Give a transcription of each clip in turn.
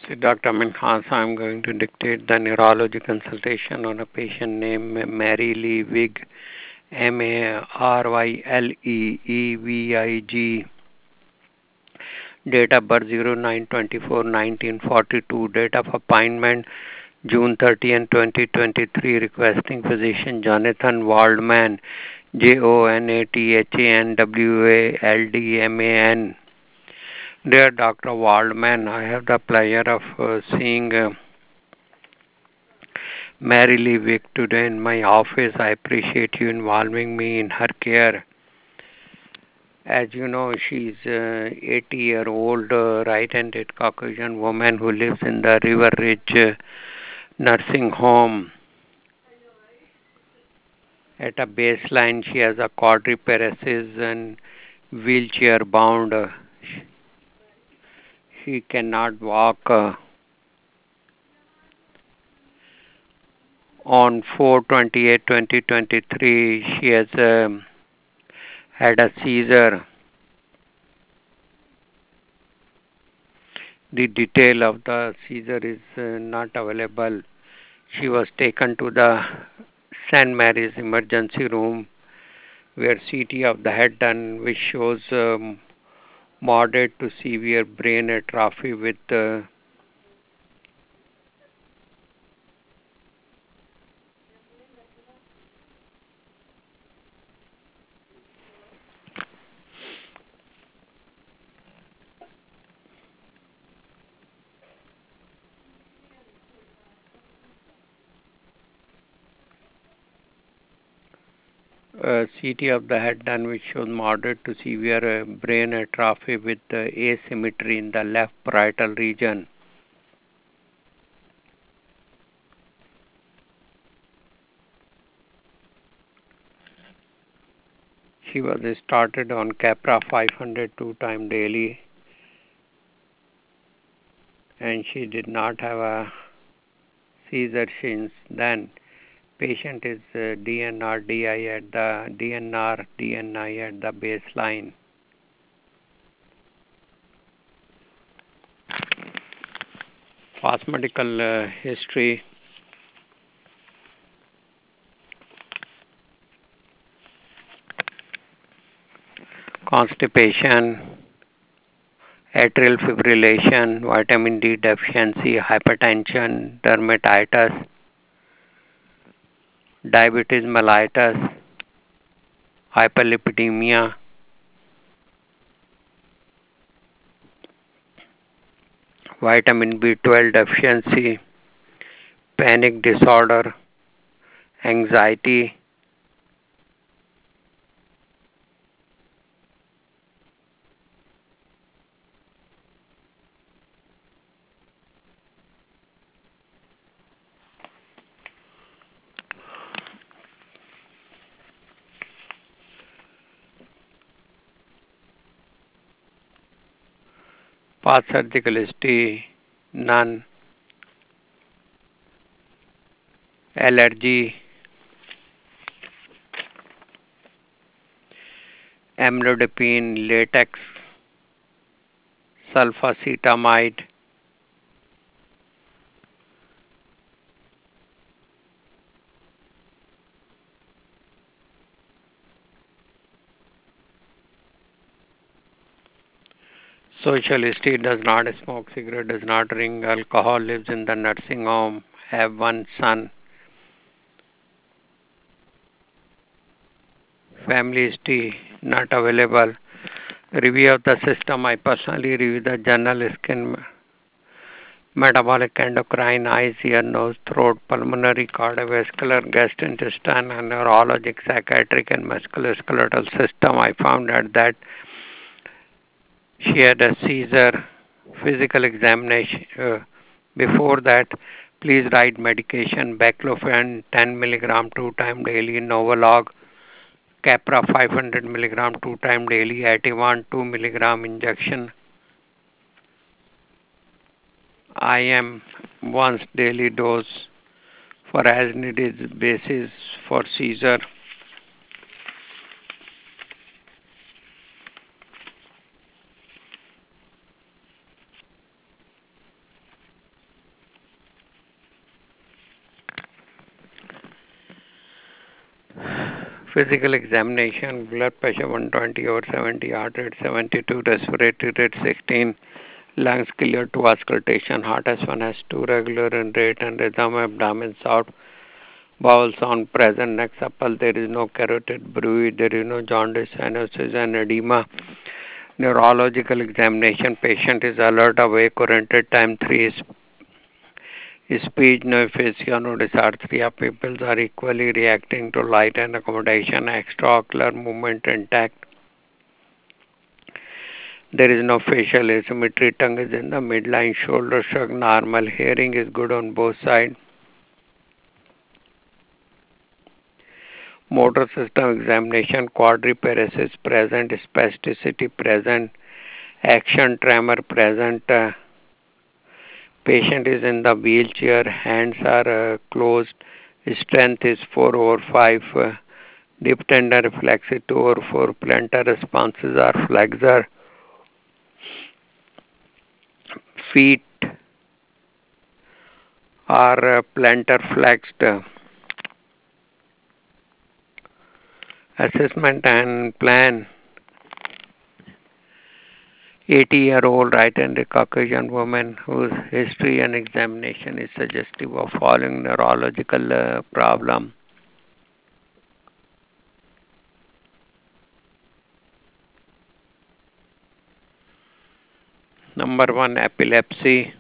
This is Dr. Amin Khan. So I'm going to dictate the neurology consultation on a patient named Mary Lee Wig, Marylevig. Date of birth 09/24/1942. Date of appointment June 30, 2023. Requesting physician Jonathan Waldman, JONATHANWALDMAN. Dear Dr. Waldman, I have the pleasure of seeing Mary Lee Wick today in my office. I appreciate you involving me in her care. As you know, she's 80-year-old right-handed Caucasian woman who lives in the River Ridge nursing home. At a baseline, she has a quadriparesis and wheelchair bound. She cannot walk. On 4/28/2023, she has had a seizure. The detail of the seizure is not available. She was taken to the St. Mary's emergency room where CT of the head done, which shows moderate to severe brain atrophy with CT of the head done, which shows moderate to severe brain atrophy with asymmetry in the left parietal region. She was started on Capra 500 2 times daily, and she did not have a seizure since then. Patient is DNR DNI at the baseline. Past medical history. Constipation, atrial fibrillation, vitamin D deficiency, hypertension, dermatitis, diabetes mellitus, hyperlipidemia, vitamin B12 deficiency, panic disorder, anxiety, past surgical history, none, allergy, amlodipine, latex, sulfacetamide, social history, does not smoke cigarette, does not drink alcohol, lives in the nursing home, have one son. Family history not available. Review of the system. I personally review the journal, skin, metabolic, endocrine, eyes, ear, nose, throat, pulmonary, cardiovascular, gastrointestinal, and neurologic, psychiatric, and musculoskeletal system. I found out that she had a seizure, physical examination. Before that, please write medication, baclofen 10 milligram 2 times daily, Novolog, Capra 500 milligram 2 times daily, Ativan 2 milligram injection. IM once daily dose for as needed basis for seizure. Physical examination, blood pressure 120 over 70, heart rate 72, respiratory rate 16, lungs clear to auscultation, heart S1 S2 regular in rate and rhythm, abdomen soft, bowel sound present, neck supple, there is no carotid bruit, there is no jaundice, cyanosis and edema. Neurological examination, patient is alert, awake, oriented, time 3 is speech, no aphasia, no dysarthria. Pupils are equally reacting to light and accommodation. Extraocular movement intact. There is no facial asymmetry. Tongue is in the midline. Shoulder shrug normal. Hearing is good on both sides. Motor system examination. Quadriparesis present. Spasticity present. Action tremor present. Patient is in the wheelchair. Hands are closed. Strength is 4 over 5. Deep tender reflex is 2 over 4. Plantar responses are flexor. Feet are plantar flexed. Assessment and plan. 80-year-old right-handed Caucasian woman whose history and examination is suggestive of following neurological problem. Number 1, epilepsy.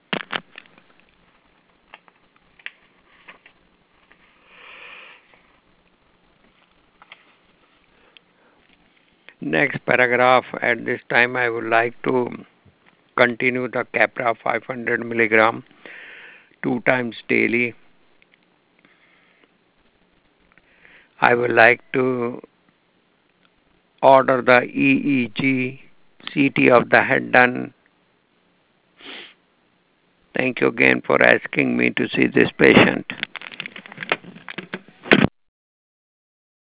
Next paragraph. At this time, I would like to continue the Keppra 500 milligram 2 times daily. I would like to order the EEG, CT of the head done. Thank you again for asking me to see this patient.